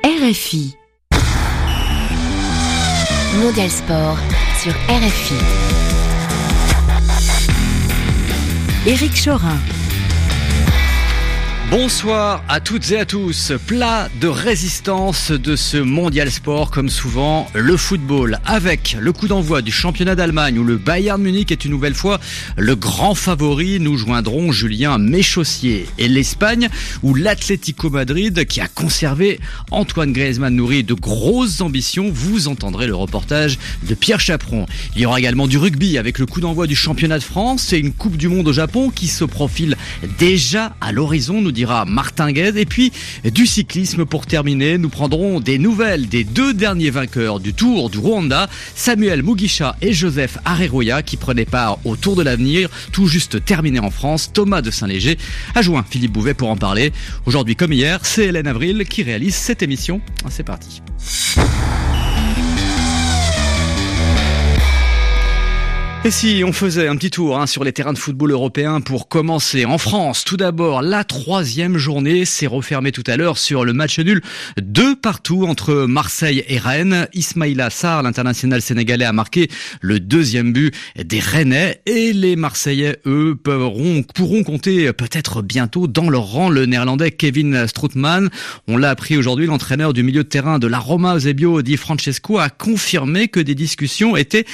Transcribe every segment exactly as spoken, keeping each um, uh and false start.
R F I. Mondial Sport sur R F I. Éric Chorin. Bonsoir à toutes et à tous. Plat de résistance de ce Mondial Sport, comme souvent, le football. Avec le coup d'envoi du championnat d'Allemagne où le Bayern Munich est une nouvelle fois le grand favori. Nous joindrons Julien Méchaussier. Et l'Espagne où l'Atlético Madrid, qui a conservé Antoine Griezmann, nourri de grosses ambitions. Vous entendrez le reportage de Pierre Chaperon. Il y aura également du rugby avec le coup d'envoi du championnat de France et une Coupe du Monde au Japon qui se profile déjà à l'horizon, nous dira Martin Guez. Et puis du cyclisme pour terminer, nous prendrons des nouvelles des deux derniers vainqueurs du Tour du Rwanda, Samuel Mugisha et Joseph Areruya, qui prenaient part au Tour de l'Avenir, tout juste terminé en France. Thomas de Saint-Léger a joint Philippe Bouvet pour en parler. Aujourd'hui comme hier, c'est Hélène Avril qui réalise cette émission. C'est parti. Et si on faisait un petit tour hein, sur les terrains de football européens pour commencer en France, tout d'abord la troisième journée s'est refermée tout à l'heure sur le match nul deux partout entre Marseille et Rennes. Ismaïla Sarr, l'international sénégalais, a marqué le deuxième but des Rennais et les Marseillais, eux, pourront, pourront compter peut-être bientôt dans leur rang le néerlandais Kevin Strootman. On l'a appris aujourd'hui, l'entraîneur du milieu de terrain de la Roma Eusebio Di Francesco a confirmé que des discussions étaient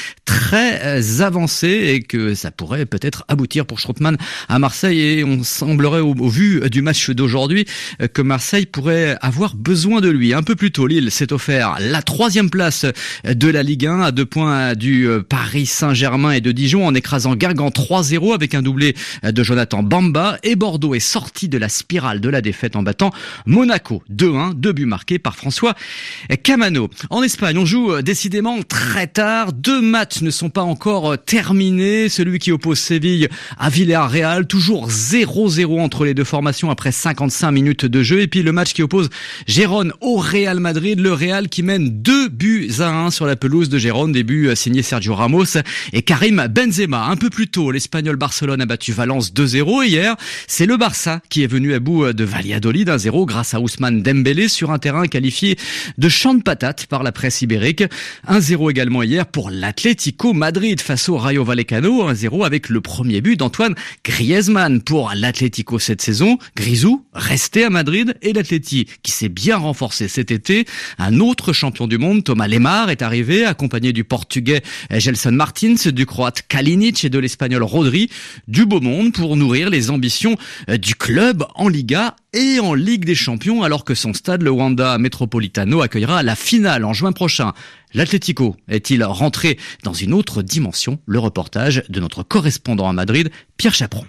très avancées et que ça pourrait peut-être aboutir pour Strootman à Marseille. Et on semblerait au, au vu du match d'aujourd'hui que Marseille pourrait avoir besoin de lui. Un peu plus tôt, Lille s'est offert la troisième place de la Ligue un à deux points du Paris Saint-Germain et de Dijon en écrasant Guingamp trois zéro avec un doublé de Jonathan Bamba. Et Bordeaux est sorti de la spirale de la défaite en battant Monaco deux un, deux buts marqués par François Camano. En Espagne, on joue décidément très tard. Deux matchs ne sont pas encore terminé, celui qui oppose Séville à Villarreal, toujours zéro zéro entre les deux formations après cinquante-cinq minutes de jeu. Et puis le match qui oppose Gérone au Real Madrid, le Real qui mène deux buts à un sur la pelouse de Gérone, des buts signés Sergio Ramos et Karim Benzema. Un peu plus tôt, l'Espagnol Barcelone a battu Valence deux zéro. Hier, c'est le Barça qui est venu à bout de Valladolid un zéro grâce à Ousmane Dembélé sur un terrain qualifié de champ de patates par la presse ibérique. un zéro également hier pour l'Atlético Madrid face au Rayo Vallecano, un zéro avec le premier but d'Antoine Griezmann pour l'Atlético cette saison. Grisou resté à Madrid et l'Atleti qui s'est bien renforcé cet été. Un autre champion du monde, Thomas Lemar, est arrivé accompagné du Portugais Gelson Martins, du Croate Kalinic et de l'Espagnol Rodri. Du beau monde pour nourrir les ambitions du club en Liga et en Ligue des Champions, alors que son stade, le Wanda Metropolitano, accueillera la finale en juin prochain. L'Atlético est-il rentré dans une autre dimension? Le reportage de notre correspondant à Madrid, Pierre Chaperon.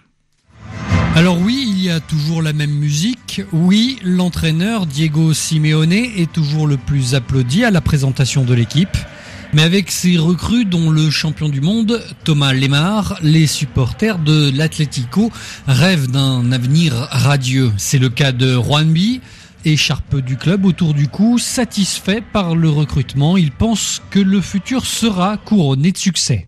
Alors oui, il y a toujours la même musique. Oui, l'entraîneur Diego Simeone est toujours le plus applaudi à la présentation de l'équipe. Mais avec ses recrues, dont le champion du monde, Thomas Lemar, les supporters de l'Atlético rêvent d'un avenir radieux. C'est le cas de Juanmi, écharpe du club autour du cou, satisfait par le recrutement. Il pense que le futur sera couronné de succès.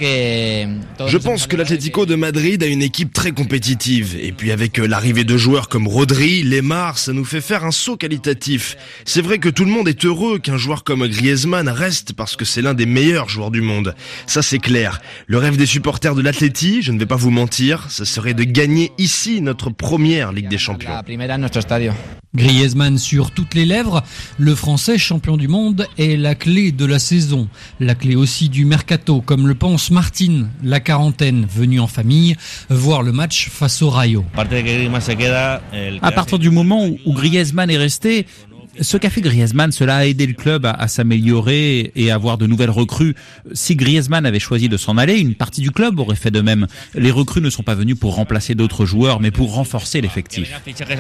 Je pense que l'Atlético de Madrid a une équipe très compétitive. Et puis avec l'arrivée de joueurs comme Rodri, Lemar, ça nous fait faire un saut qualitatif. C'est vrai que tout le monde est heureux qu'un joueur comme Griezmann reste parce que c'est l'un des meilleurs joueurs du monde. Ça c'est clair. Le rêve des supporters de l'Atleti, je ne vais pas vous mentir, ça serait de gagner ici notre première Ligue des Champions. Griezmann sur toutes les lèvres, le Français champion du monde est la clé de la saison, la clé aussi du mercato, comme le pense Martine, la quarantaine, venue en famille, voir le match face au Rayo. À partir du moment où Griezmann est resté, ce qu'a fait Griezmann, cela a aidé le club à, à s'améliorer et à avoir de nouvelles recrues. Si Griezmann avait choisi de s'en aller, une partie du club aurait fait de même. Les recrues ne sont pas venues pour remplacer d'autres joueurs, mais pour renforcer l'effectif.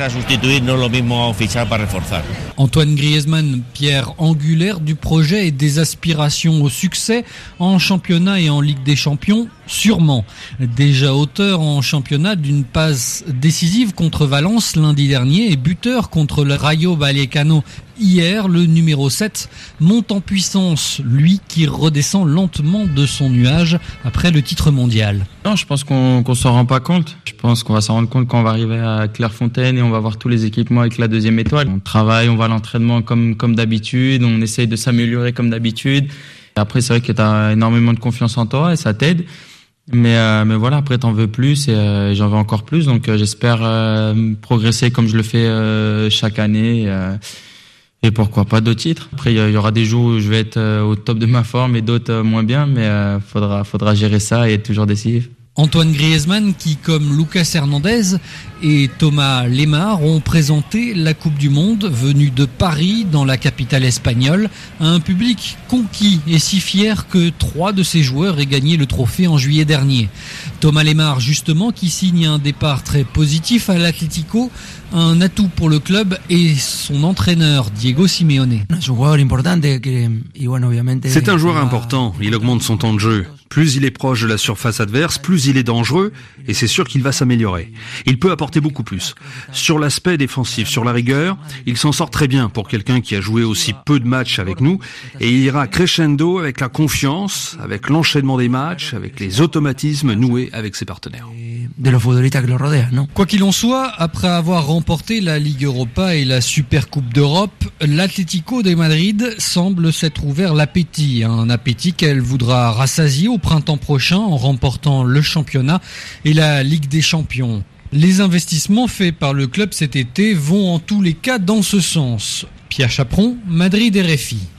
Antoine Griezmann, pierre angulaire du projet et des aspirations au succès en championnat et en Ligue des Champions. Sûrement. Déjà auteur en championnat d'une passe décisive contre Valence lundi dernier et buteur contre le Rayo Vallecano hier, le numéro sept monte en puissance, lui qui redescend lentement de son nuage après le titre mondial. Non, je pense qu'on qu'on s'en rend pas compte. Je pense qu'on va s'en rendre compte quand on va arriver à Clairefontaine et on va voir tous les équipements avec la deuxième étoile. On travaille, on va à l'entraînement comme comme d'habitude, on essaye de s'améliorer comme d'habitude. Et après, c'est vrai que tu as énormément de confiance en toi et ça t'aide. Mais euh, mais voilà, après t'en veux plus et euh, j'en veux encore plus. Donc euh, j'espère euh, progresser comme je le fais euh, chaque année. Euh, Et pourquoi pas d'autres titres. Après, il y aura des jours où je vais être au top de ma forme et d'autres moins bien, mais euh, faudra, faudra gérer ça et être toujours décisif. Antoine Griezmann qui, comme Lucas Hernandez et Thomas Lemar, ont présenté la Coupe du Monde venue de Paris, dans la capitale espagnole, à un public conquis et si fier que trois de ses joueurs aient gagné le trophée en juillet dernier. Thomas Lemar, justement, qui signe un départ très positif à l'Atlético, un atout pour le club et son entraîneur Diego Simeone. C'est un joueur important, il augmente son temps de jeu. Plus il est proche de la surface adverse, plus il est dangereux et c'est sûr qu'il va s'améliorer. Il peut apporter beaucoup plus. Sur l'aspect défensif, sur la rigueur, il s'en sort très bien pour quelqu'un qui a joué aussi peu de matchs avec nous et il ira crescendo avec la confiance, avec l'enchaînement des matchs, avec les automatismes noués avec ses partenaires. Quoi qu'il en soit, après avoir remporté la Ligue Europa et la Super Coupe d'Europe, l'Atlético de Madrid semble s'être ouvert l'appétit, un appétit qu'elle voudra rassasier au printemps prochain en remportant le championnat et la Ligue des Champions. Les investissements faits par le club cet été vont en tous les cas dans ce sens. Pierre Chaperon, Madrid R F I.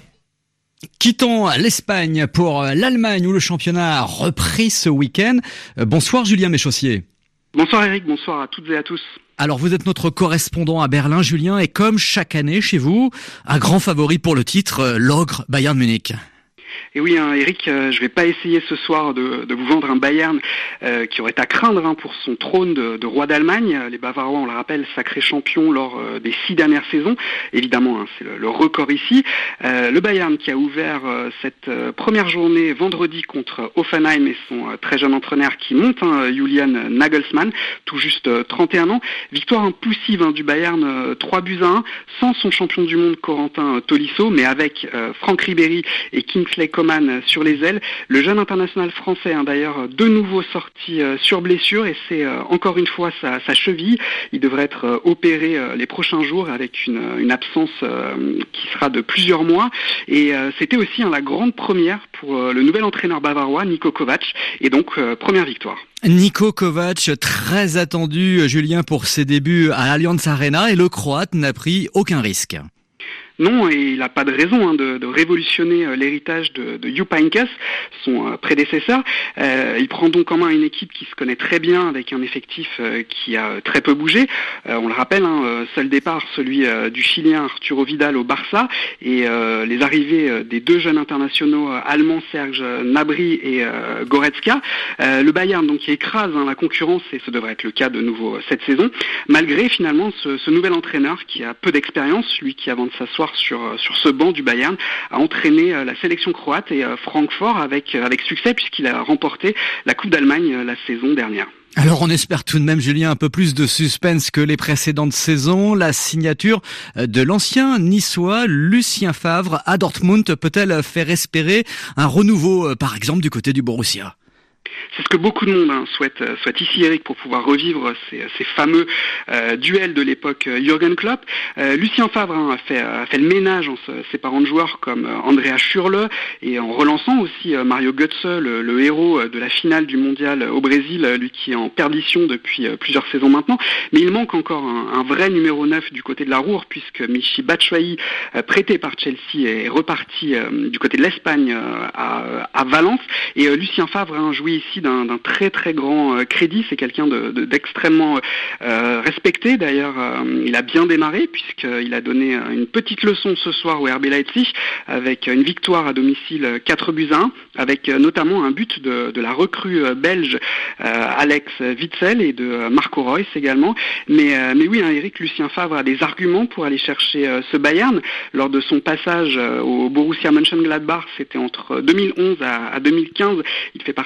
Quittons l'Espagne pour l'Allemagne où le championnat a repris ce week-end. Bonsoir Julien Méchaussier. Bonsoir Eric, bonsoir à toutes et à tous. Alors vous êtes notre correspondant à Berlin, Julien, et comme chaque année chez vous, un grand favori pour le titre, l'ogre Bayern Munich. Et oui, hein, Eric, euh, je vais pas essayer ce soir de, de vous vendre un Bayern euh, qui aurait à craindre hein, pour son trône de, de roi d'Allemagne. Les Bavarois, on le rappelle, sacrés champions lors euh, des six dernières saisons. Évidemment, hein, c'est le, le record ici. Euh, le Bayern qui a ouvert euh, cette euh, première journée vendredi contre Hoffenheim et son euh, très jeune entraîneur qui monte, hein, Julian Nagelsmann, tout juste euh, trente et un ans. Victoire impulsive hein, du Bayern, euh, trois buts à un, sans son champion du monde Corentin euh, Tolisso, mais avec euh, Franck Ribéry et Kingsley Coman sur les ailes. Le jeune international français, hein, d'ailleurs, de nouveau sorti euh, sur blessure et c'est euh, encore une fois sa, sa cheville. Il devrait être euh, opéré euh, les prochains jours avec une, une absence euh, qui sera de plusieurs mois. Et euh, c'était aussi hein, la grande première pour euh, le nouvel entraîneur bavarois, Niko Kovac. Et donc, euh, première victoire. Niko Kovac, très attendu, Julien, pour ses débuts à Allianz Arena et le Croate n'a pris aucun risque. Non, et il n'a pas de raison hein, de, de révolutionner euh, l'héritage de, de Jupp Heynckes, son euh, prédécesseur. Euh, il prend donc en main une équipe qui se connaît très bien, avec un effectif euh, qui a très peu bougé. Euh, on le rappelle, hein, seul départ, celui euh, du Chilien Arturo Vidal au Barça, et euh, les arrivées euh, des deux jeunes internationaux euh, allemands, Serge Gnabry et euh, Goretzka. Euh, le Bayern, donc, qui écrase hein, la concurrence, et ce devrait être le cas de nouveau euh, cette saison, malgré finalement ce, ce nouvel entraîneur qui a peu d'expérience, lui qui, avant de s'asseoir sur sur ce banc du Bayern, a entraîné la sélection croate et Francfort avec avec succès puisqu'il a remporté la Coupe d'Allemagne la saison dernière. Alors on espère tout de même, Julien, un peu plus de suspense que les précédentes saisons. La signature de l'ancien niçois Lucien Favre à Dortmund peut-elle faire espérer un renouveau, par exemple, du côté du Borussia ? C'est ce que beaucoup de monde hein, souhaite, souhaite ici, Eric, pour pouvoir revivre ces, ces fameux euh, duels de l'époque euh, Jürgen Klopp. Euh, Lucien Favre hein, a, fait, a fait le ménage en se séparant de joueurs comme euh, Andrea Schürrle et en relançant aussi euh, Mario Götze, le, le héros euh, de la finale du mondial au Brésil, euh, lui qui est en perdition depuis euh, plusieurs saisons maintenant. Mais il manque encore un, un vrai numéro neuf du côté de la Ruhr, puisque Michy Batshuayi, euh, prêté par Chelsea, est reparti euh, du côté de l'Espagne euh, à, à Valence. Et euh, Lucien Favre a hein, joué ici d'un, d'un très très grand euh, crédit. C'est quelqu'un de, de, d'extrêmement euh, respecté. D'ailleurs, euh, il a bien démarré puisqu'il a donné euh, une petite leçon ce soir au R B Leipzig avec une victoire à domicile quatre buts à un, avec euh, notamment un but de, de la recrue euh, belge euh, Alex Witsel et de euh, Marco Reus également. Mais, euh, mais oui, hein, Eric, Lucien Favre a des arguments pour aller chercher euh, ce Bayern. Lors de son passage euh, au Borussia Mönchengladbach, c'était entre deux mille onze à, à deux mille quinze. Il fait partie de ces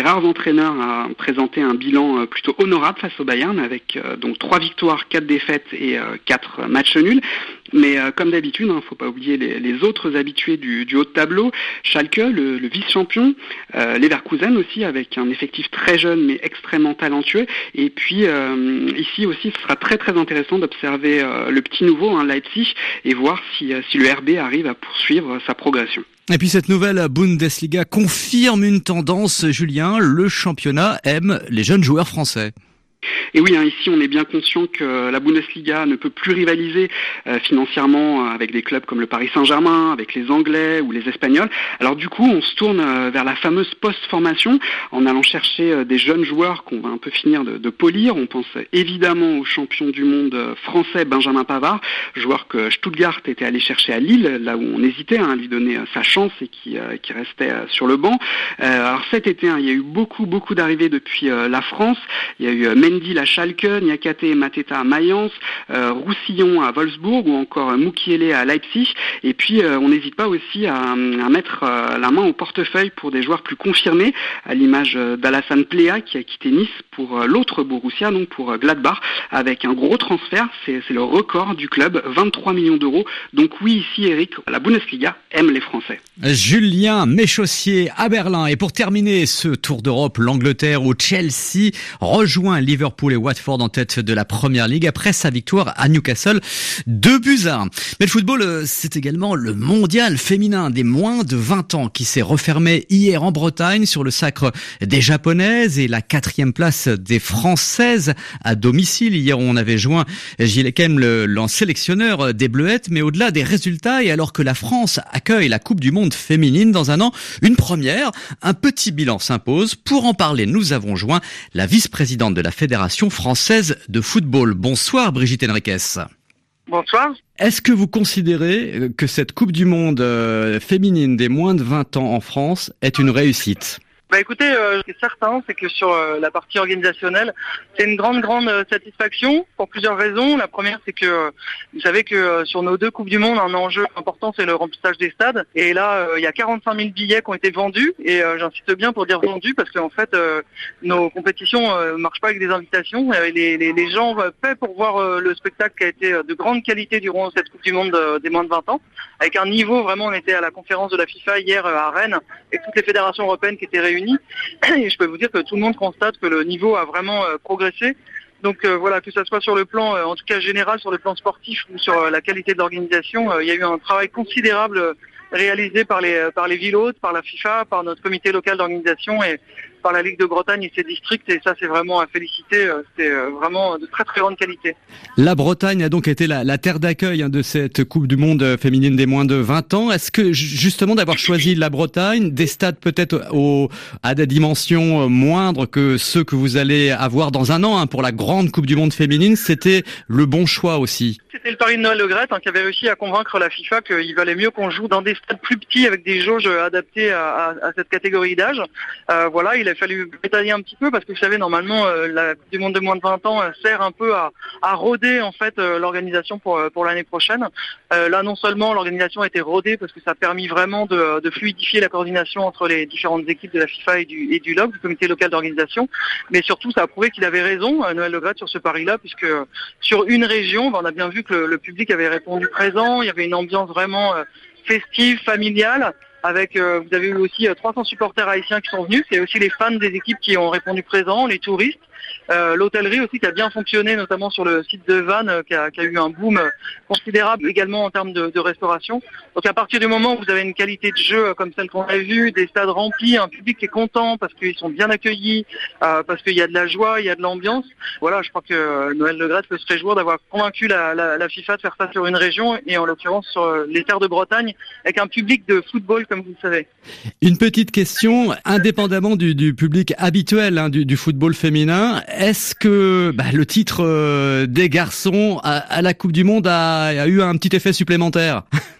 rares entraîneurs à présenter un bilan plutôt honorable face au Bayern, avec donc trois victoires, quatre défaites et quatre matchs nuls. Mais euh, comme d'habitude, hein, faut pas oublier les, les autres habitués du, du haut de tableau. Schalke, le, le vice-champion, euh, Leverkusen aussi, avec un effectif très jeune mais extrêmement talentueux. Et puis euh, ici aussi, ce sera très très intéressant d'observer euh, le petit nouveau, hein, Leipzig, et voir si, euh, si le R B arrive à poursuivre sa progression. Et puis cette nouvelle Bundesliga confirme une tendance, Julien, le championnat aime les jeunes joueurs français. Et oui, hein, ici on est bien conscient que la Bundesliga ne peut plus rivaliser euh, financièrement avec des clubs comme le Paris Saint-Germain, avec les Anglais ou les Espagnols. Alors du coup, on se tourne euh, vers la fameuse post-formation en allant chercher euh, des jeunes joueurs qu'on va un peu finir de, de polir. On pense évidemment au champion du monde français Benjamin Pavard, joueur que Stuttgart était allé chercher à Lille, là où on hésitait hein, à lui donner euh, sa chance et qui, euh, qui restait euh, sur le banc. Euh, alors cet été, hein, il y a eu beaucoup beaucoup d'arrivées depuis euh, la France. Il y a eu euh, Mendy à Schalke, Niakate et Mateta à Mayence, euh, Roussillon à Wolfsburg ou encore Mukiele à Leipzig. Et puis euh, on n'hésite pas aussi à, à mettre euh, la main au portefeuille pour des joueurs plus confirmés, à l'image d'Alassane Plea qui a quitté Nice pour euh, l'autre Borussia, donc pour euh, Gladbach, avec un gros transfert. C'est, c'est le record du club, vingt-trois millions d'euros. Donc oui, ici Eric, la Bundesliga aime les Français. Julien Méchaussier à Berlin. Et pour terminer ce tour d'Europe, l'Angleterre où Chelsea rejoint Liverpool et Watford en tête de la Première Ligue après sa victoire à Newcastle, deux buts à un. Mais le football, c'est également le mondial féminin des moins de vingt ans qui s'est refermé hier en Bretagne sur le sacre des Japonaises et la quatrième place des Françaises à domicile. Hier, on avait joint Gilles Kem, le, le sélectionneur des Bleuettes, mais au-delà des résultats et alors que la France accueille la Coupe du Monde féminine dans un an, une première, un petit bilan s'impose. Pour en parler, nous avons joint la vice-présidente de la Fédération française de football. Bonsoir Brigitte Henriques. Bonsoir. Est-ce que vous considérez que cette Coupe du Monde féminine des moins de vingt ans en France est une réussite ? Bah écoutez, euh, ce qui est certain, c'est que sur euh, la partie organisationnelle, c'est une grande, grande euh, satisfaction pour plusieurs raisons. La première, c'est que euh, vous savez que euh, sur nos deux Coupes du Monde, un enjeu important, c'est le remplissage des stades. Et là, euh, il y a quarante-cinq mille billets qui ont été vendus. Et euh, j'insiste bien pour dire vendus, parce qu'en fait, euh, nos compétitions euh, marchent pas avec des invitations. Euh, les, les, les gens euh, paient pour voir euh, le spectacle qui a été euh, de grande qualité durant cette Coupe du Monde euh, des moins de vingt ans. Avec un niveau, vraiment, on était à la conférence de la FIFA hier euh, à Rennes, avec toutes les fédérations européennes qui étaient réunies. Et je peux vous dire que tout le monde constate que le niveau a vraiment euh, progressé. Donc euh, voilà, que ça soit sur le plan, euh, en tout cas général, sur le plan sportif ou sur euh, la qualité de l'organisation, euh, il y a eu un travail considérable euh, réalisé par les euh, par les villes hôtes, par la FIFA, par notre comité local d'organisation et par la Ligue de Bretagne et ses districts, et ça c'est vraiment à féliciter, c'est vraiment de très très grande qualité. La Bretagne a donc été la, la terre d'accueil hein, de cette Coupe du Monde féminine des moins de vingt ans. Est-ce que justement d'avoir choisi la Bretagne, des stades peut-être au, à des dimensions moindres que ceux que vous allez avoir dans un an hein, pour la grande Coupe du Monde féminine, c'était le bon choix aussi? C'était le pari de Noël Le Graët hein, qui avait réussi à convaincre la FIFA qu'il valait mieux qu'on joue dans des stades plus petits avec des jauges adaptées à, à, à cette catégorie d'âge. Euh, voilà, il a fallu détailler un petit peu parce que vous savez normalement euh, la Coupe du Monde de moins de vingt ans euh, sert un peu à, à roder en fait euh, l'organisation pour pour l'année prochaine. Euh, là non seulement l'organisation a été rodée parce que ça a permis vraiment de, de fluidifier la coordination entre les différentes équipes de la FIFA et du et du L O C, du comité local d'organisation, mais surtout ça a prouvé qu'il avait raison euh, Noël Le Graët sur ce pari-là, puisque euh, sur une région, ben, on a bien vu que le, le public avait répondu présent, il y avait une ambiance vraiment euh, festive, familiale. Avec, euh, vous avez eu aussi euh, trois cents supporters haïtiens qui sont venus. C'est aussi les fans des équipes qui ont répondu présent, les touristes. Euh, l'hôtellerie aussi qui a bien fonctionné, notamment sur le site de Vannes, euh, qui, a, qui a eu un boom euh, considérable également en termes de, de restauration. Donc à partir du moment où vous avez une qualité de jeu euh, comme celle qu'on a vue, des stades remplis, un public qui est content parce qu'ils sont bien accueillis, euh, parce qu'il y a de la joie, il y a de l'ambiance. Voilà, je crois que euh, Noël Le Graët peut se réjouir d'avoir convaincu la, la, la FIFA de faire ça sur une région et en l'occurrence sur euh, les terres de Bretagne avec un public de football comme vous le savez. Une petite question, indépendamment du, du public habituel hein, du, du football féminin, est-ce que bah, le titre euh, des garçons à, à la Coupe du Monde a, a eu un petit effet supplémentaire?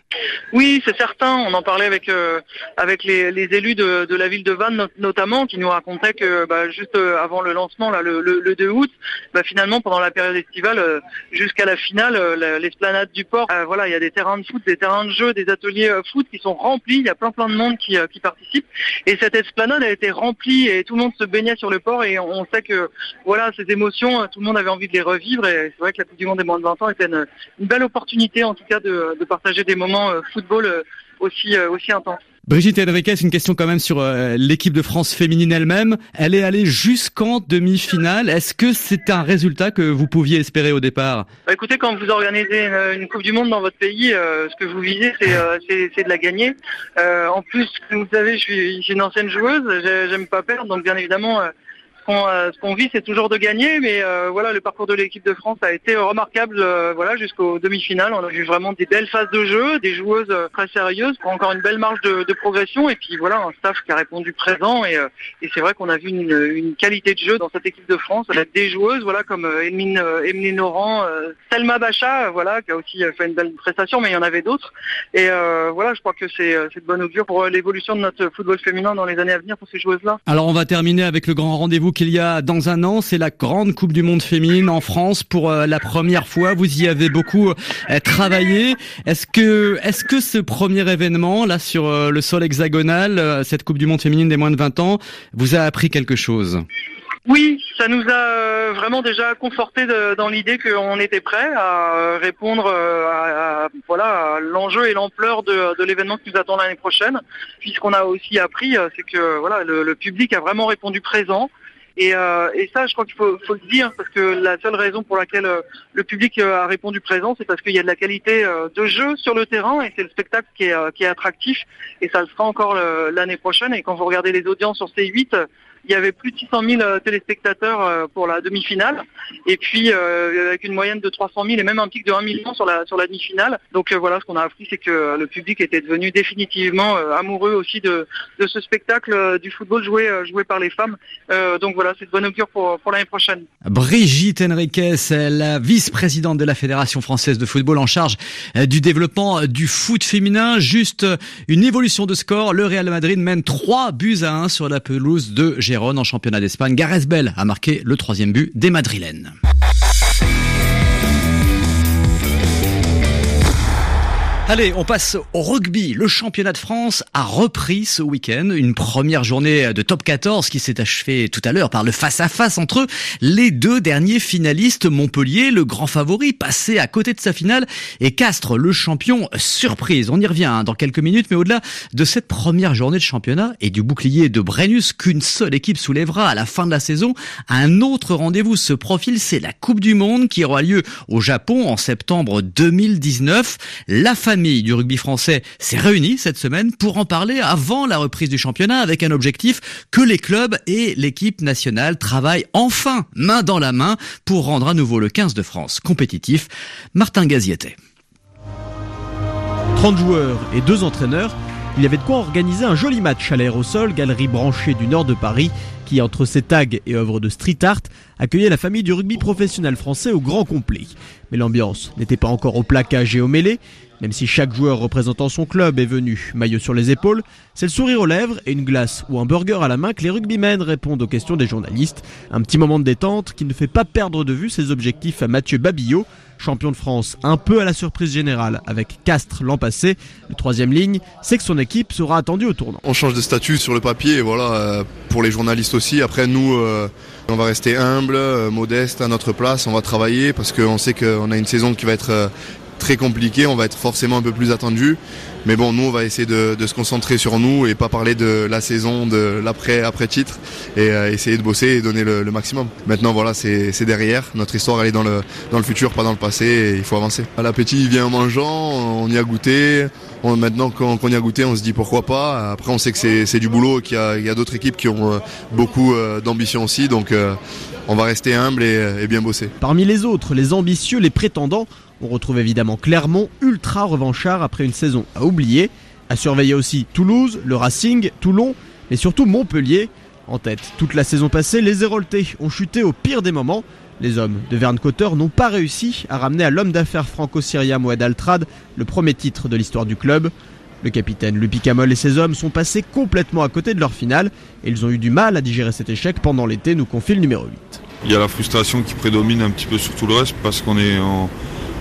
Oui, c'est certain. On en parlait avec euh, avec les, les élus de, de la ville de Vannes not- notamment, qui nous racontaient que bah, juste euh, avant le lancement, là, le, le, le deux août, bah, finalement pendant la période estivale euh, jusqu'à la finale, euh, l'esplanade du port, euh, voilà, il y a des terrains de foot, des terrains de jeu, des ateliers euh, foot qui sont remplis. Il y a plein plein de monde qui euh, qui participe. Et cette esplanade a été remplie et tout le monde se baignait sur le port. Et on, on sait que voilà, ces émotions, tout le monde avait envie de les revivre. Et c'est vrai que la Coupe du Monde des moins de vingt ans était une, une belle opportunité, en tout cas, de, de partager des moments euh, football euh, aussi euh, aussi intense. Brigitte Henriquez, une question quand même sur euh, l'équipe de France féminine elle-même. Elle est allée jusqu'en demi-finale. Est-ce que c'est un résultat que vous pouviez espérer au départ ? Bah, écoutez, quand vous organisez une, une Coupe du Monde dans votre pays, euh, ce que vous visez, c'est, euh, c'est, c'est de la gagner. Euh, en plus, vous savez, je suis, je suis une ancienne joueuse, j'aime pas perdre, donc bien évidemment... Euh, Ce qu'on vit, c'est toujours de gagner, mais euh, voilà, le parcours de l'équipe de France a été remarquable, euh, voilà, jusqu'au demi-finale. On a vu vraiment des belles phases de jeu, des joueuses euh, très sérieuses, pour encore une belle marge de, de progression, et puis voilà, un staff qui a répondu présent. Et, euh, et c'est vrai qu'on a vu une, une qualité de jeu dans cette équipe de France, avec des joueuses, voilà, comme euh, Emeline, euh, Emeline Laurent, euh, Selma Bacha, euh, voilà, qui a aussi fait une belle prestation, mais il y en avait d'autres. Et euh, voilà, je crois que c'est, c'est de bonne augure pour l'évolution de notre football féminin dans les années à venir pour ces joueuses-là. Alors on va terminer avec le grand rendez-vous qu'il y a dans un an, c'est la grande Coupe du Monde féminine en France pour euh, la première fois. Vous y avez beaucoup euh, travaillé. Est-ce que, est-ce que ce premier événement là sur euh, le sol hexagonal, euh, cette Coupe du Monde féminine des moins de vingt ans, vous a appris quelque chose ? Oui, ça nous a vraiment déjà conforté de, dans l'idée qu'on était prêt à répondre à, à, voilà, à l'enjeu et l'ampleur de, de l'événement qui nous attend l'année prochaine. Puis ce qu'on a aussi appris, c'est que voilà, le, le public a vraiment répondu présent. Et, euh, et ça, je crois qu'il faut, faut le dire, parce que la seule raison pour laquelle euh, le public euh, a répondu présent, c'est parce qu'il y a de la qualité euh, de jeu sur le terrain, et c'est le spectacle qui est, euh, qui est attractif, et ça le sera encore le, l'année prochaine. Et quand vous regardez les audiences sur C huit, il y avait plus de six cent mille téléspectateurs euh, pour la demi-finale, et puis euh, avec une moyenne de trois cent mille et même un pic de un million sur la, sur la demi-finale. Donc euh, voilà, ce qu'on a appris, c'est que le public était devenu définitivement euh, amoureux aussi de, de ce spectacle euh, du football joué, euh, joué par les femmes. Euh, donc voilà, c'est de bonne augure pour, pour l'année prochaine. Brigitte Henriquez, la vice-présidente de la Fédération française de football en charge du développement du foot féminin. Juste une évolution de score, le Real Madrid mène trois buts à un sur la pelouse de Gérone en championnat d'Espagne. Gareth Bale a marqué le troisième but des Madrilènes. Allez, on passe au rugby. Le championnat de France a repris ce week-end. Une première journée de top quatorze qui s'est achevée tout à l'heure par le face-à-face entre les deux derniers finalistes. Montpellier, le grand favori, passé à côté de sa finale, et Castres, le champion surprise. On y revient dans quelques minutes, mais au-delà de cette première journée de championnat et du bouclier de Brennus qu'une seule équipe soulèvera à la fin de la saison, un autre rendez-vous se profile, c'est la Coupe du Monde qui aura lieu au Japon en septembre deux mille dix-neuf. La famille du rugby français s'est réunie cette semaine pour en parler avant la reprise du championnat, avec un objectif: que les clubs et l'équipe nationale travaillent enfin main dans la main pour rendre à nouveau le quinze de France compétitif. Martin Gaziettet. trente joueurs et deux entraîneurs, il y avait de quoi organiser un joli match à l'aérosol, galerie branchée du nord de Paris, qui, entre ses tags et œuvres de street art, accueillait la famille du rugby professionnel français au grand complet. Mais l'ambiance n'était pas encore au plaquage et au mêlée. Même si chaque joueur représentant son club est venu, maillot sur les épaules, c'est le sourire aux lèvres et une glace ou un burger à la main que les rugbymen répondent aux questions des journalistes. Un petit moment de détente qui ne fait pas perdre de vue ses objectifs à Mathieu Babillot, champion de France un peu à la surprise générale avec Castres l'an passé. Le troisième ligne, c'est que son équipe sera attendue au tournant. On change de statut sur le papier, voilà, euh, pour les journalistes aussi. Après nous, euh, on va rester humble, euh, modeste à notre place, on va travailler parce qu'on sait qu'on a une saison qui va être euh, très compliqué, on va être forcément un peu plus attendu, mais bon, nous on va essayer de, de se concentrer sur nous et pas parler de la saison, de l'après après titre, et euh, essayer de bosser et donner le, le maximum. Maintenant voilà, c'est, c'est derrière, notre histoire elle est dans le, dans le futur, pas dans le passé, et il faut avancer. L'appétit il vient en mangeant, on y a goûté, on, maintenant qu'on, qu'on y a goûté, on se dit pourquoi pas. Après on sait que c'est, c'est du boulot, qu'il y a, il y a d'autres équipes qui ont euh, beaucoup euh, d'ambition aussi, donc euh, on va rester humble et, et bien bosser. Parmi les autres, les ambitieux, les prétendants, on retrouve évidemment Clermont, ultra revanchard après une saison à oublier. À surveiller aussi Toulouse, le Racing, Toulon, mais surtout Montpellier. En tête, toute la saison passée, les Héroltais ont chuté au pire des moments. Les hommes de Vern Cotter n'ont pas réussi à ramener à l'homme d'affaires franco-syrien Moed Altrad le premier titre de l'histoire du club. Le capitaine Lupi Camol et ses hommes sont passés complètement à côté de leur finale et ils ont eu du mal à digérer cet échec pendant l'été, nous confie le numéro huit. Il y a la frustration qui prédomine un petit peu sur tout le reste parce qu'on est, en,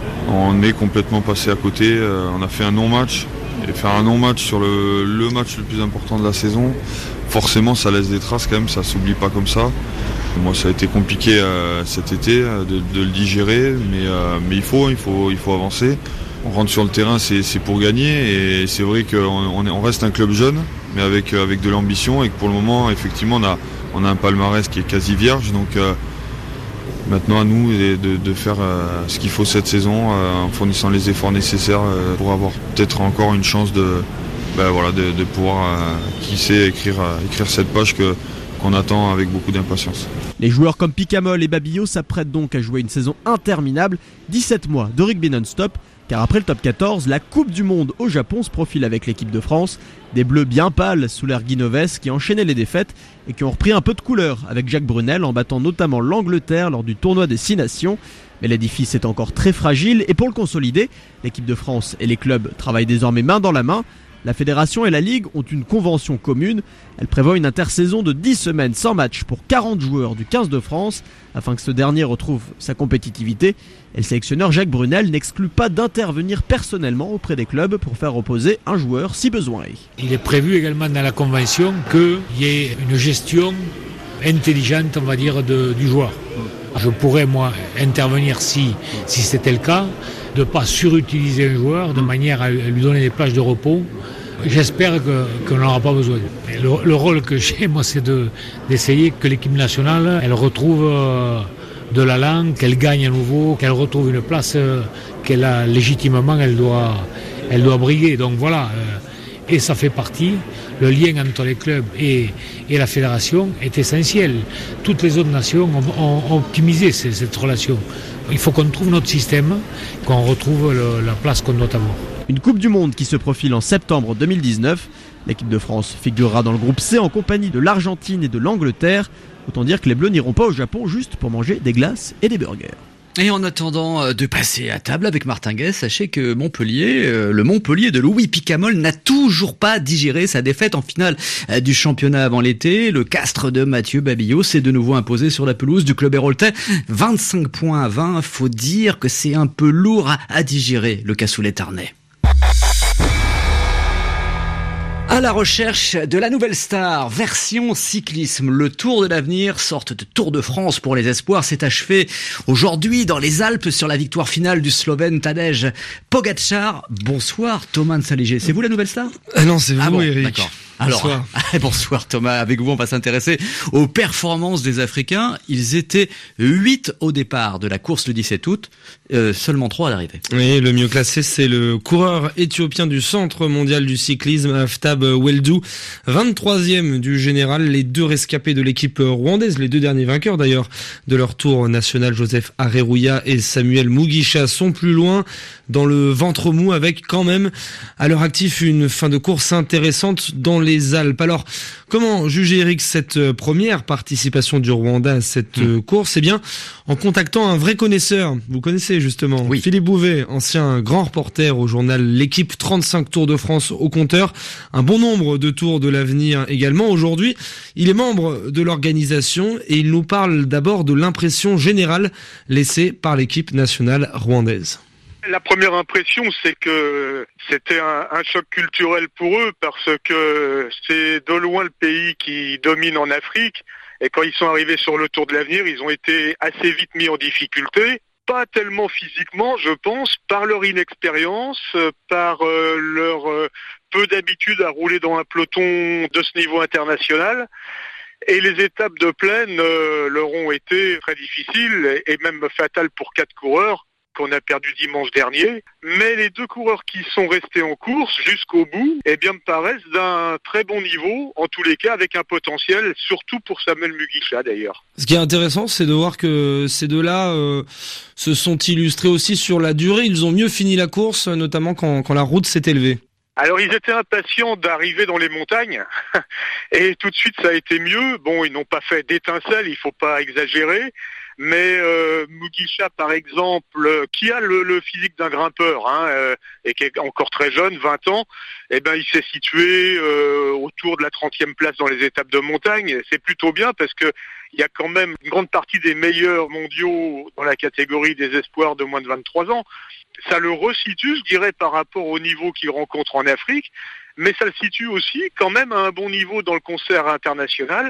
on est complètement passé à côté. Euh, on a fait un non-match et faire un non-match sur le, le match le plus important de la saison, forcément ça laisse des traces quand même, ça s'oublie pas comme ça. Moi ça a été compliqué euh, cet été euh, de, de le digérer, mais, euh, mais il, faut, il, faut, il faut avancer. On rentre sur le terrain, c'est, c'est pour gagner et c'est vrai qu'on on, on reste un club jeune mais avec, avec de l'ambition et que pour le moment effectivement on a, on a un palmarès qui est quasi vierge, donc euh, maintenant à nous de, de faire euh, ce qu'il faut cette saison euh, en fournissant les efforts nécessaires euh, pour avoir peut-être encore une chance de, ben, voilà, de, de pouvoir euh, qui sait écrire, euh, écrire cette page que, qu'on attend avec beaucoup d'impatience. Les joueurs comme Picamol et Babillot s'apprêtent donc à jouer une saison interminable, dix-sept mois de rugby non-stop. Car après le top quatorze, la Coupe du Monde au Japon se profile avec l'équipe de France. Des bleus bien pâles sous l'air Guinoves qui enchaînaient les défaites et qui ont repris un peu de couleur avec Jacques Brunel en battant notamment l'Angleterre lors du tournoi des Six Nations. Mais l'édifice est encore très fragile et pour le consolider, l'équipe de France et les clubs travaillent désormais main dans la main. La fédération et la ligue ont une convention commune. Elle prévoit une intersaison de dix semaines sans match pour quarante joueurs du quinze de France afin que ce dernier retrouve sa compétitivité. Et le sélectionneur Jacques Brunel n'exclut pas d'intervenir personnellement auprès des clubs pour faire reposer un joueur si besoin est. Il est prévu également dans la convention qu'il y ait une gestion intelligente, on va dire, de, du joueur. Je pourrais, moi, intervenir si, si c'était le cas, de ne pas surutiliser un joueur de manière à lui donner des plages de repos. J'espère que, qu'on n'en aura pas besoin. Le, le rôle que j'ai, moi, c'est de, d'essayer que l'équipe nationale, elle retrouve euh, de l'allant, qu'elle gagne à nouveau, qu'elle retrouve une place euh, qu'elle a légitimement, elle doit, elle doit briguer. Donc voilà, euh, et ça fait partie, le lien entre les clubs et, et la fédération est essentiel. Toutes les autres nations ont, ont, ont optimisé ces, cette relation. Il faut qu'on trouve notre système, qu'on retrouve le, la place qu'on doit avoir. Une Coupe du Monde qui se profile en septembre deux mille dix-neuf. L'équipe de France figurera dans le groupe C en compagnie de l'Argentine et de l'Angleterre. Autant dire que les Bleus n'iront pas au Japon juste pour manger des glaces et des burgers. Et en attendant de passer à table avec Martin Guez, sachez que Montpellier, le Montpellier de Louis Picamol n'a toujours pas digéré sa défaite en finale du championnat avant l'été. Le Castres de Mathieu Babillot s'est de nouveau imposé sur la pelouse du club héroltais. vingt-cinq points à vingt, faut dire que c'est un peu lourd à digérer, le cassoulet tarnais. À la recherche de la nouvelle star, version cyclisme, le Tour de l'avenir, sorte de Tour de France pour les espoirs, s'est achevé aujourd'hui dans les Alpes sur la victoire finale du Slovène Tadej Pogačar. Bonsoir Thomas de Saint-Léger, c'est vous la nouvelle star ? Ah non, c'est vous ah bon, Eric. D'accord. Alors, bonsoir. bonsoir Thomas, avec vous on va s'intéresser aux performances des Africains. Ils étaient huit au départ de la course le dix-sept août, euh, seulement trois à l'arrivée. Oui, le mieux classé c'est le coureur éthiopien du Centre mondial du cyclisme, Aftab Weldou, vingt-troisième du général. Les deux rescapés de l'équipe rwandaise, les deux derniers vainqueurs d'ailleurs de leur tour national, Joseph Areruya et Samuel Mugisha, sont plus loin dans le ventre mou avec quand même à leur actif une fin de course intéressante dans les Alpes. Alors, comment juger Eric cette première participation du Rwanda à cette mmh. course ? Eh bien, en contactant un vrai connaisseur, vous connaissez justement, oui. Philippe Bouvet, ancien grand reporter au journal L'Équipe, trente-cinq Tours de France au compteur, un bon nombre de Tours de l'avenir également. Aujourd'hui, il est membre de l'organisation et il nous parle d'abord de l'impression générale laissée par l'équipe nationale rwandaise. La première impression, c'est que c'était un, un choc culturel pour eux parce que c'est de loin le pays qui domine en Afrique. Et quand ils sont arrivés sur le Tour de l'avenir, ils ont été assez vite mis en difficulté. Pas tellement physiquement, je pense, par leur inexpérience, par euh, leur euh, peu d'habitude à rouler dans un peloton de ce niveau international. Et les étapes de plaine euh, leur ont été très difficiles et même fatales pour quatre coureurs qu'on a perdu dimanche dernier, mais les deux coureurs qui sont restés en course jusqu'au bout, eh bien, me paraissent d'un très bon niveau, en tous les cas avec un potentiel, surtout pour Samuel Mugisha d'ailleurs. Ce qui est intéressant, c'est de voir que ces deux-là euh, se sont illustrés aussi sur la durée. Ils ont mieux fini la course, notamment quand, quand la route s'est élevée. Alors ils étaient impatients d'arriver dans les montagnes et tout de suite ça a été mieux. Bon, ils n'ont pas fait d'étincelles, il faut pas exagérer. Mais euh, Mugisha, par exemple, qui a le, le physique d'un grimpeur, hein, euh, et qui est encore très jeune, vingt ans, eh ben il s'est situé euh, autour de la trentième place dans les étapes de montagne. C'est plutôt bien parce que il y a quand même une grande partie des meilleurs mondiaux dans la catégorie des espoirs de moins de vingt-trois ans. Ça le resitue, je dirais, par rapport au niveau qu'il rencontre en Afrique, mais ça le situe aussi quand même à un bon niveau dans le concert international.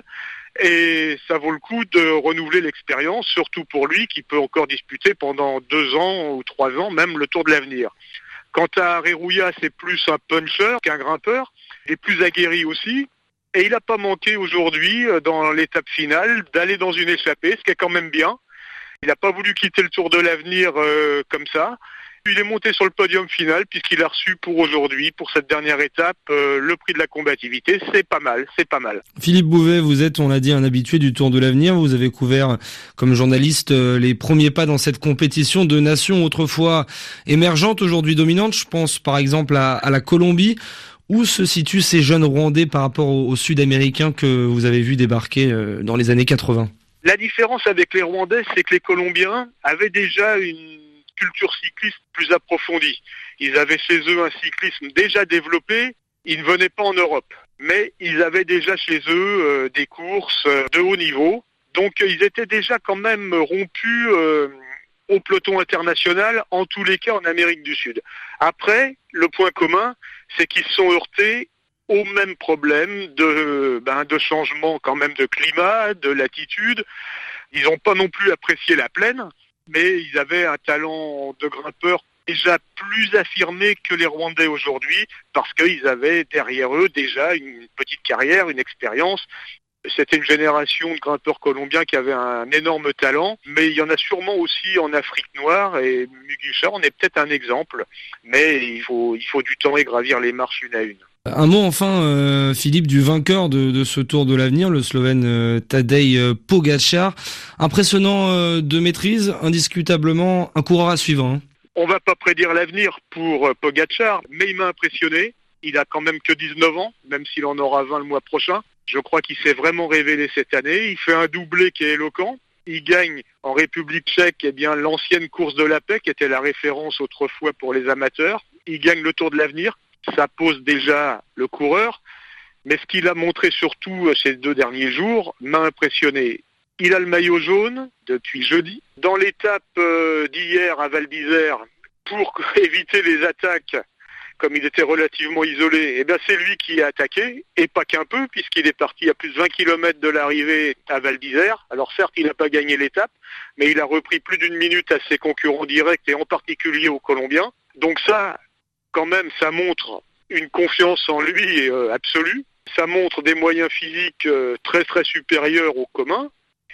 Et ça vaut le coup de renouveler l'expérience, surtout pour lui qui peut encore disputer pendant deux ans ou trois ans, même le Tour de l'Avenir. Quant à Rerouilla, c'est plus un puncher qu'un grimpeur, il est plus aguerri aussi. Et il n'a pas manqué aujourd'hui, dans l'étape finale, d'aller dans une échappée, ce qui est quand même bien. Il n'a pas voulu quitter le Tour de l'Avenir euh, comme ça. Il est monté sur le podium final puisqu'il a reçu pour aujourd'hui, pour cette dernière étape, euh, le prix de la combativité. C'est pas mal, c'est pas mal. Philippe Bouvet, vous êtes, on l'a dit, un habitué du Tour de l'Avenir. Vous avez couvert, comme journaliste, euh, les premiers pas dans cette compétition de nations autrefois émergentes, aujourd'hui dominantes. Je pense par exemple à, à la Colombie. Où se situent ces jeunes Rwandais par rapport aux, aux Sud-Américains que vous avez vus débarquer euh, dans les années quatre-vingts? La différence avec les Rwandais, c'est que les Colombiens avaient déjà une culture cycliste plus approfondie. Ils avaient chez eux un cyclisme déjà développé. Ils ne venaient pas en Europe, mais ils avaient déjà chez eux euh, des courses euh, de haut niveau. Donc ils étaient déjà quand même rompus euh, au peloton international, en tous les cas en Amérique du Sud. Après, le point commun, c'est qu'ils se sont heurtés au même problème de, ben, de changement quand même de climat, de latitude. Ils n'ont pas non plus apprécié la plaine, mais ils avaient un talent de grimpeur déjà plus affirmé que les Rwandais aujourd'hui, parce qu'ils avaient derrière eux déjà une petite carrière, une expérience. C'était une génération de grimpeurs colombiens qui avaient un énorme talent, mais il y en a sûrement aussi en Afrique noire, et Mugisha en est peut-être un exemple, mais il faut, il faut du temps et gravir les marches une à une. Un mot enfin, euh, Philippe, du vainqueur de, de ce Tour de l'Avenir, le Slovène euh, Tadej euh, Pogačar. Impressionnant euh, de maîtrise, indiscutablement un coureur à suivre. Hein. On va pas prédire l'avenir pour euh, Pogačar, mais il m'a impressionné. Il a quand même que dix-neuf ans, même s'il en aura vingt le mois prochain. Je crois qu'il s'est vraiment révélé cette année. Il fait un doublé qui est éloquent. Il gagne en République tchèque, eh bien, l'ancienne course de la paix, qui était la référence autrefois pour les amateurs. Il gagne le Tour de l'Avenir. Ça pose déjà le coureur. Mais ce qu'il a montré surtout ces deux derniers jours m'a impressionné. Il a le maillot jaune depuis jeudi. Dans l'étape d'hier à Val d'Isère, pour éviter les attaques, comme il était relativement isolé, eh bien c'est lui qui a attaqué, et pas qu'un peu, puisqu'il est parti à plus de vingt kilomètres de l'arrivée à Val d'Isère. Alors certes, il n'a pas gagné l'étape, mais il a repris plus d'une minute à ses concurrents directs, et en particulier aux Colombiens. Donc ça, quand même, ça montre une confiance en lui euh, absolue. Ça montre des moyens physiques euh, très très supérieurs aux communs.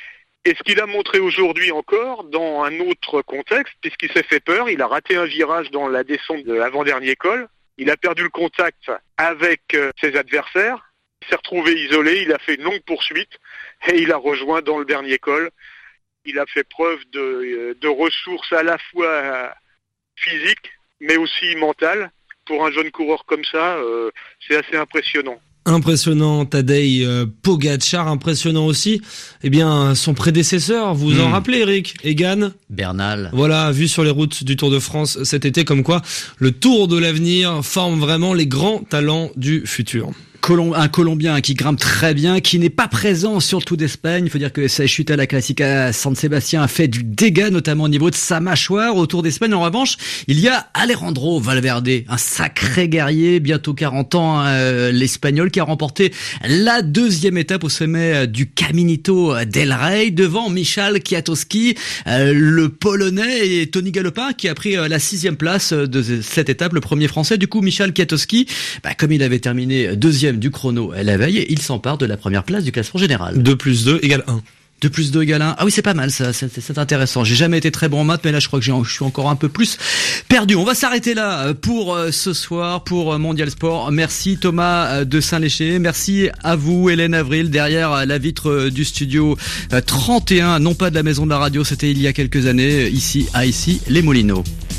Et ce qu'il a montré aujourd'hui encore, dans un autre contexte, puisqu'il s'est fait peur, il a raté un virage dans la descente de l'avant-dernier col, il a perdu le contact avec euh, ses adversaires, il s'est retrouvé isolé, il a fait une longue poursuite, et il a rejoint dans le dernier col. Il a fait preuve de, de ressources à la fois physiques, mais aussi mentales. Pour un jeune coureur comme ça, euh, c'est assez impressionnant. Impressionnant Tadej Pogačar, impressionnant aussi, eh bien, son prédécesseur, vous vous mmh. en rappelez, Eric? Egan Bernal. Voilà, vu sur les routes du Tour de France cet été, comme quoi le Tour de l'Avenir forme vraiment les grands talents du futur. Un Colombien qui grimpe très bien, qui n'est pas présent sur le Tour d'Espagne. Il faut dire que sa chute à la Classica San Sébastien a fait du dégât, notamment au niveau de sa mâchoire. Au Tour d'Espagne, en revanche, il y a Alejandro Valverde, un sacré guerrier, bientôt quarante ans, euh, l'Espagnol, qui a remporté la deuxième étape au sommet du Caminito del Rey, devant Michał Kwiatkowski, euh, le Polonais, et Tony Galopin, qui a pris euh, la sixième place de cette étape, le premier Français. Du coup, Michał Kwiatkowski, bah, comme il avait terminé deuxième du chrono la veille, il s'empare de la première place du classement général. deux plus deux égale un. deux plus deux égale un. Ah oui, c'est pas mal, ça, c'est, c'est intéressant. J'ai jamais été très bon en maths, mais là, je crois que j'ai, je suis encore un peu plus perdu. On va s'arrêter là pour ce soir, pour Mondial Sport. Merci Thomas de Saint-Léger. Merci à vous, Hélène Avril, derrière la vitre du studio trente et un, non pas de la maison de la radio, c'était il y a quelques années, ici à ici les Moulineaux.